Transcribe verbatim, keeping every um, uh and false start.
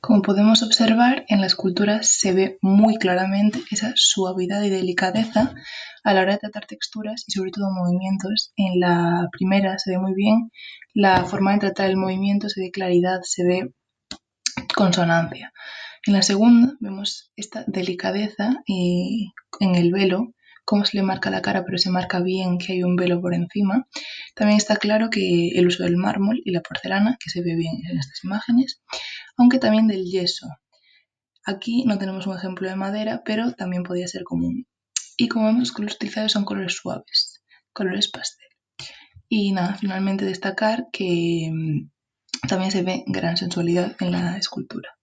Como podemos observar, en la escultura se ve muy claramente esa suavidad y delicadeza a la hora de tratar texturas y sobre todo movimientos. En la primera se ve muy bien la forma de tratar el movimiento, se ve claridad, se ve consonancia. En la segunda vemos esta delicadeza eh, en el velo, cómo se le marca la cara, pero se marca bien que hay un velo por encima. También está claro que el uso del mármol y la porcelana, que se ve bien en estas imágenes, aunque también del yeso. Aquí no tenemos un ejemplo de madera, pero también podría ser común. Y como vemos, los colores utilizados son colores suaves, colores pastel. Y nada, finalmente destacar que mmm, también se ve gran sensualidad en la escultura.